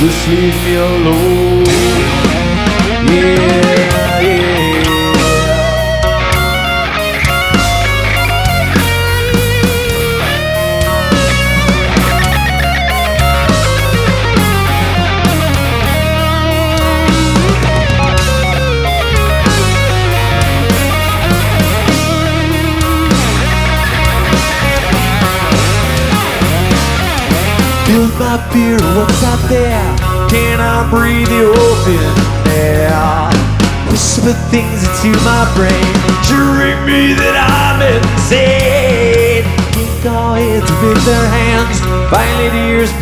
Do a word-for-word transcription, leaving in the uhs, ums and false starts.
just leave me alone. Yeah, yeah. Build my beer, what's out there? Can I breathe the open air? Whisper things into my brain, trick me that I'm insane. Kick our heads with their hands, finally tears.